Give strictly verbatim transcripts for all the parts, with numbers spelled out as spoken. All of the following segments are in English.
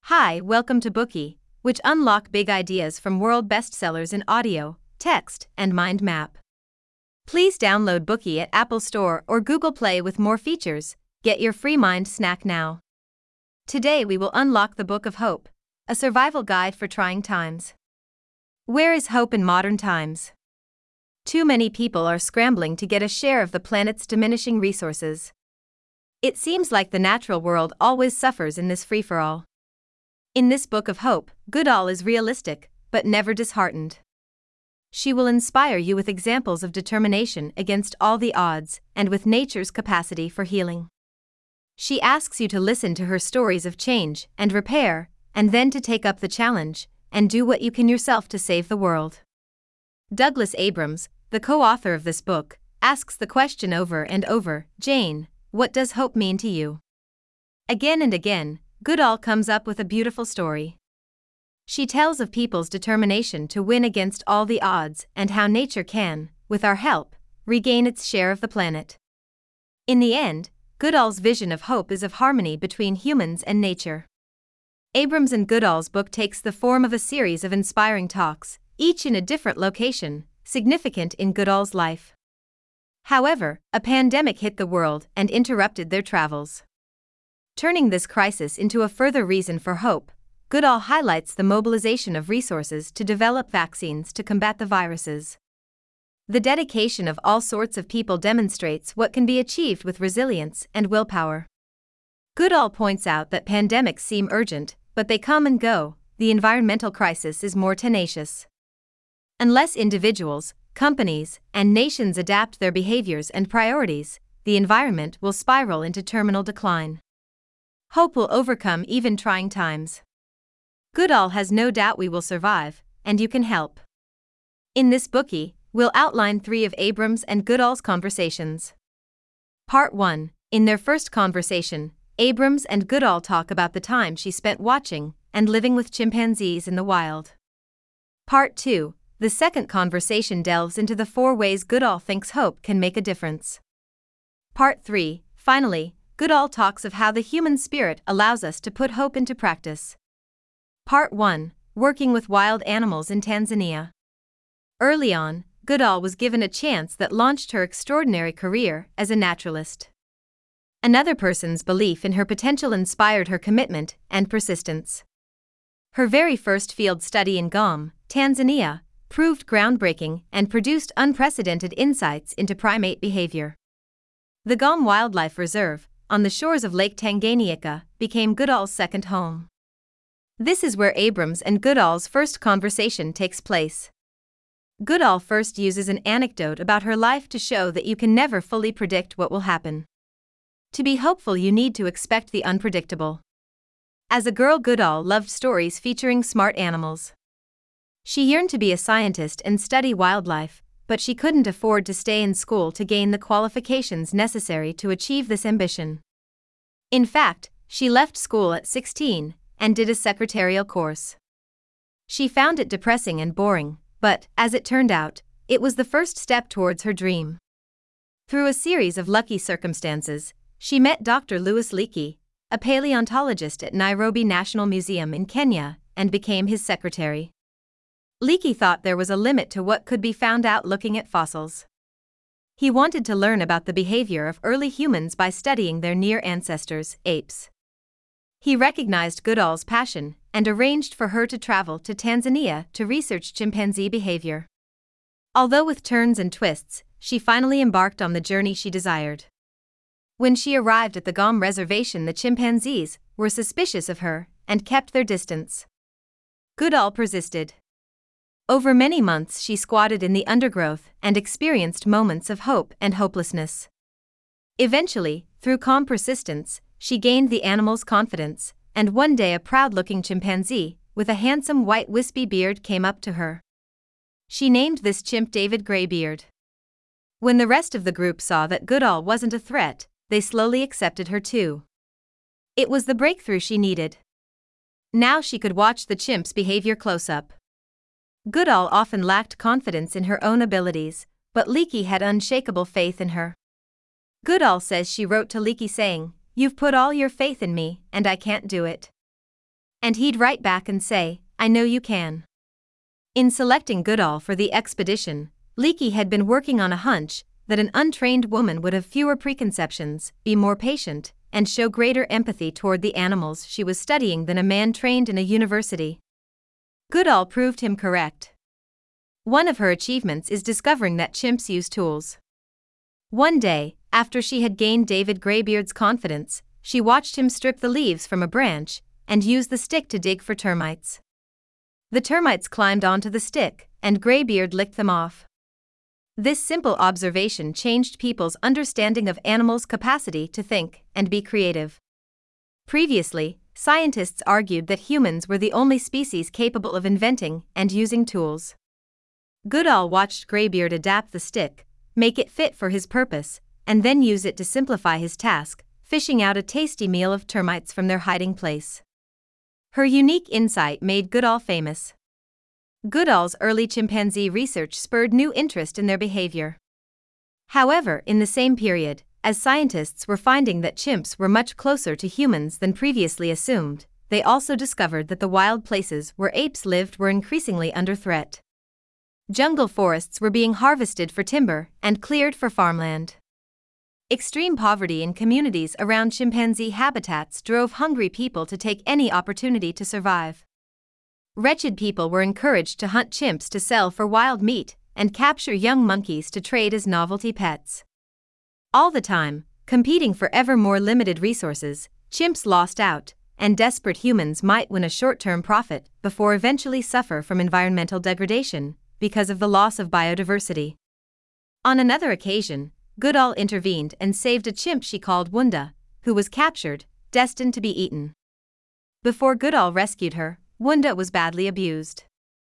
Hi, welcome to Bookey, which unlock big ideas from world bestsellers in audio, text, and mind map. Please download Bookey at Apple Store or Google Play with more features. Get your free mind snack now. Today we will unlock the Book of Hope, a survival guide for trying times. Where is hope in modern times? Too many people are scrambling to get a share of the planet's diminishing resources. It seems like the natural world always suffers in this free-for-all. In this Book of Hope, Goodall is realistic, but never disheartened. She will inspire you with examples of determination against all the odds and with nature's capacity for healing. She asks you to listen to her stories of change and repair, and then to take up the challenge and do what you can yourself to save the world. Douglas Abrams, the co-author of this book, asks the question over and over, Jane, what does hope mean to you? Again and again, Goodall comes up with a beautiful story. She tells of people's determination to win against all the odds and how nature can, with our help, regain its share of the planet. In the end, Goodall's vision of hope is of harmony between humans and nature. Abrams and Goodall's book takes the form of a series of inspiring talks, each in a different location, significant in Goodall's life. However, a pandemic hit the world and interrupted their travels. Turning this crisis into a further reason for hope, Goodall highlights the mobilization of resources to develop vaccines to combat the viruses. The dedication of all sorts of people demonstrates what can be achieved with resilience and willpower. Goodall points out that pandemics seem urgent, but they come and go. The environmental crisis is more tenacious. Unless individuals, companies, and nations adapt their behaviors and priorities, the environment will spiral into terminal decline. Hope will overcome even trying times. Goodall has no doubt we will survive, and you can help. In this Bookey, we'll outline three of Abrams and Goodall's conversations. Part one. In their first conversation, Abrams and Goodall talk about the time she spent watching and living with chimpanzees in the wild. Part two. The second conversation delves into the four ways Goodall thinks hope can make a difference. Part three. Finally, Goodall talks of how the human spirit allows us to put hope into practice. Part one. Working with wild animals in Tanzania. Early on, Goodall was given a chance that launched her extraordinary career as a naturalist. Another person's belief in her potential inspired her commitment and persistence. Her very first field study in Gom, Tanzania, proved groundbreaking and produced unprecedented insights into primate behavior. The Gom Wildlife Reserve, on the shores of Lake Tanganyika, became Goodall's second home. This is where Abrams and Goodall's first conversation takes place. Goodall first uses an anecdote about her life to show that you can never fully predict what will happen. To be hopeful, you need to expect the unpredictable. As a girl, Goodall loved stories featuring smart animals. She yearned to be a scientist and study wildlife, but she couldn't afford to stay in school to gain the qualifications necessary to achieve this ambition. In fact, she left school at sixteen and did a secretarial course. She found it depressing and boring, but, as it turned out, it was the first step towards her dream. Through a series of lucky circumstances, she met Doctor Louis Leakey, a paleontologist at Nairobi National Museum in Kenya, and became his secretary. Leakey thought there was a limit to what could be found out looking at fossils. He wanted to learn about the behavior of early humans by studying their near ancestors, apes. He recognized Goodall's passion and arranged for her to travel to Tanzania to research chimpanzee behavior. Although with turns and twists, she finally embarked on the journey she desired. When she arrived at the Gom reservation, the chimpanzees were suspicious of her and kept their distance. Goodall persisted. Over many months she squatted in the undergrowth and experienced moments of hope and hopelessness. Eventually, through calm persistence, she gained the animals' confidence, and one day a proud-looking chimpanzee, with a handsome white wispy beard, came up to her. She named this chimp David Greybeard. When the rest of the group saw that Goodall wasn't a threat, they slowly accepted her too. It was the breakthrough she needed. Now she could watch the chimp's behavior close up. Goodall often lacked confidence in her own abilities, but Leakey had unshakable faith in her. Goodall says she wrote to Leakey saying, "You've put all your faith in me, and I can't do it. And he'd write back and say, "I know you can." In selecting Goodall for the expedition, Leakey had been working on a hunch that an untrained woman would have fewer preconceptions, be more patient, and show greater empathy toward the animals she was studying than a man trained in a university. Goodall proved him correct. One of her achievements is discovering that chimps use tools. One day, after she had gained David Greybeard's confidence, she watched him strip the leaves from a branch and use the stick to dig for termites. The termites climbed onto the stick, and Greybeard licked them off. This simple observation changed people's understanding of animals' capacity to think and be creative. Previously, scientists argued that humans were the only species capable of inventing and using tools. Goodall watched Greybeard adapt the stick, make it fit for his purpose, and then use it to simplify his task, fishing out a tasty meal of termites from their hiding place. Her unique insight made Goodall famous. Goodall's early chimpanzee research spurred new interest in their behavior. However, in the same period, as scientists were finding that chimps were much closer to humans than previously assumed, they also discovered that the wild places where apes lived were increasingly under threat. Jungle forests were being harvested for timber and cleared for farmland. Extreme poverty in communities around chimpanzee habitats drove hungry people to take any opportunity to survive. Wretched people were encouraged to hunt chimps to sell for wild meat and capture young monkeys to trade as novelty pets. All the time, competing for ever more limited resources, chimps lost out, and desperate humans might win a short-term profit before eventually suffer from environmental degradation because of the loss of biodiversity. On another occasion, Goodall intervened and saved a chimp she called Wunda, who was captured, destined to be eaten. Before Goodall rescued her, Wunda was badly abused.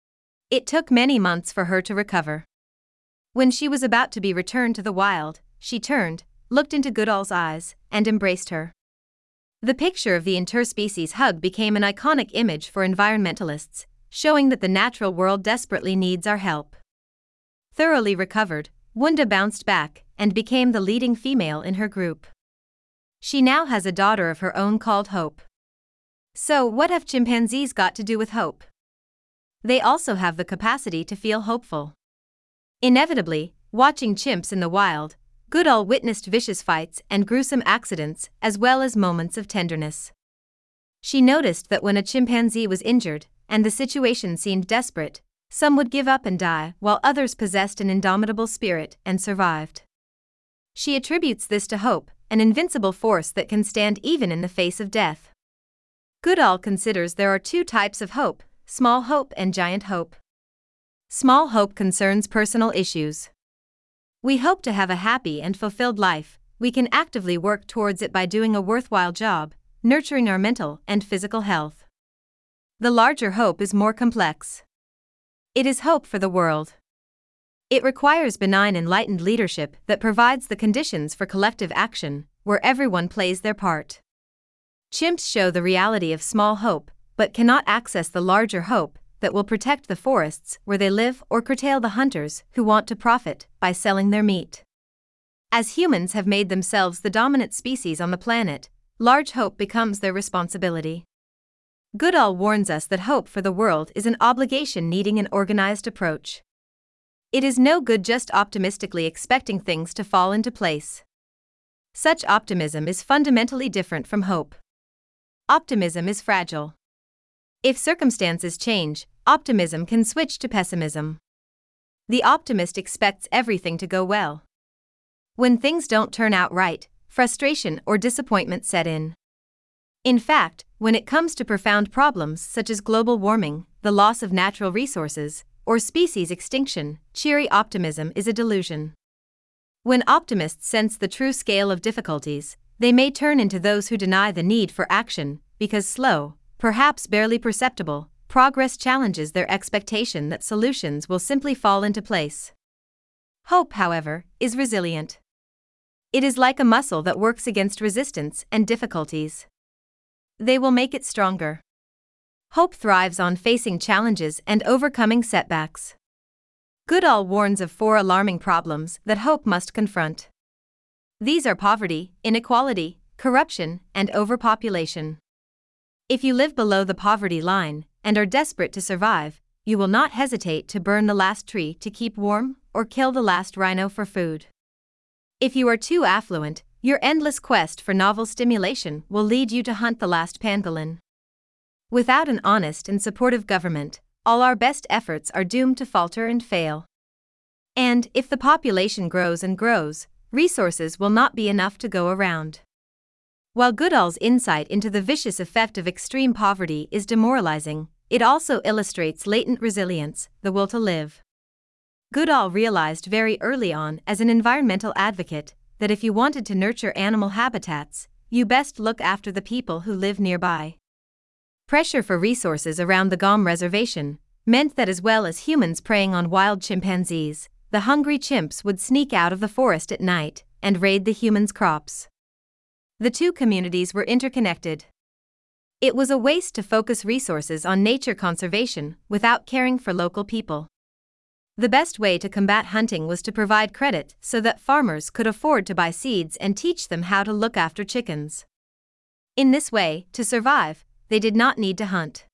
It took many months for her to recover. When she was about to be returned to the wild, she turned, looked into Goodall's eyes, and embraced her. The picture of the interspecies hug became an iconic image for environmentalists, showing that the natural world desperately needs our help. Thoroughly recovered, Wunda bounced back and became the leading female in her group. She now has a daughter of her own called Hope. So, what have chimpanzees got to do with hope? They also have the capacity to feel hopeful. Inevitably, watching chimps in the wild, Goodall witnessed vicious fights and gruesome accidents as well as moments of tenderness. She noticed that when a chimpanzee was injured, and the situation seemed desperate, some would give up and die while others possessed an indomitable spirit and survived. She attributes this to hope, an invincible force that can stand even in the face of death. Goodall considers there are two types of hope, small hope and giant hope. Small hope concerns personal issues. We hope to have a happy and fulfilled life. We can actively work towards it by doing a worthwhile job, nurturing our mental and physical health. The larger hope is more complex. It is hope for the world. It requires benign, enlightened leadership that provides the conditions for collective action, where everyone plays their part. Chimps show the reality of small hope, but cannot access the larger hope that will protect the forests where they live or curtail the hunters who want to profit by selling their meat. As humans have made themselves the dominant species on the planet, large hope becomes their responsibility. Goodall warns us that hope for the world is an obligation needing an organized approach. It is no good just optimistically expecting things to fall into place. Such optimism is fundamentally different from hope. Optimism is fragile. If circumstances change, optimism can switch to pessimism. The optimist expects everything to go well. When things don't turn out right, frustration or disappointment set in. In fact, when it comes to profound problems such as global warming, the loss of natural resources, or species extinction, cheery optimism is a delusion. When optimists sense the true scale of difficulties, they may turn into those who deny the need for action, because slow, perhaps barely perceptible, progress challenges their expectation that solutions will simply fall into place. Hope, however, is resilient. It is like a muscle that works against resistance and difficulties. They will make it stronger. Hope thrives on facing challenges and overcoming setbacks. Goodall warns of four alarming problems that hope must confront. These are poverty, inequality, corruption, and overpopulation. If you live below the poverty line and are desperate to survive, you will not hesitate to burn the last tree to keep warm or kill the last rhino for food. If you are too affluent, your endless quest for novel stimulation will lead you to hunt the last pangolin. Without an honest and supportive government, all our best efforts are doomed to falter and fail. And, if the population grows and grows, resources will not be enough to go around. While Goodall's insight into the vicious effect of extreme poverty is demoralizing, it also illustrates latent resilience, the will to live. Goodall realized very early on as an environmental advocate that if you wanted to nurture animal habitats, you best look after the people who live nearby. Pressure for resources around the Gom Reservation meant that as well as humans preying on wild chimpanzees, the hungry chimps would sneak out of the forest at night and raid the humans' crops. The two communities were interconnected. It was a waste to focus resources on nature conservation without caring for local people. The best way to combat hunting was to provide credit so that farmers could afford to buy seeds and teach them how to look after chickens. In this way, to survive, they did not need to hunt.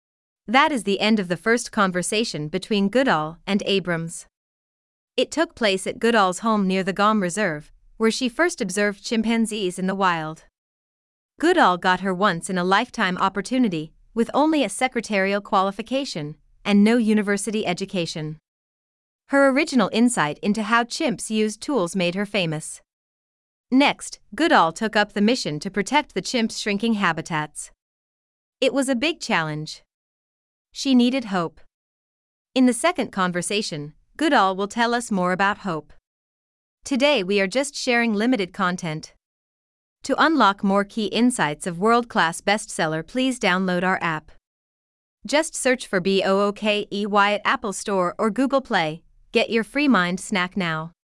That is the end of the first conversation between Goodall and Abrams. It took place at Goodall's home near the Gom Reserve, where she first observed chimpanzees in the wild. Goodall got her once-in-a-lifetime opportunity, with only a secretarial qualification and no university education. Her original insight into how chimps used tools made her famous. Next, Goodall took up the mission to protect the chimps' shrinking habitats. It was a big challenge. She needed hope. In the second conversation, Goodall will tell us more about hope. Today we are just sharing limited content. To unlock more key insights of world-class bestseller, please download our app. Just search for BOOKEY at Apple Store or Google Play. Get your free mind snack now.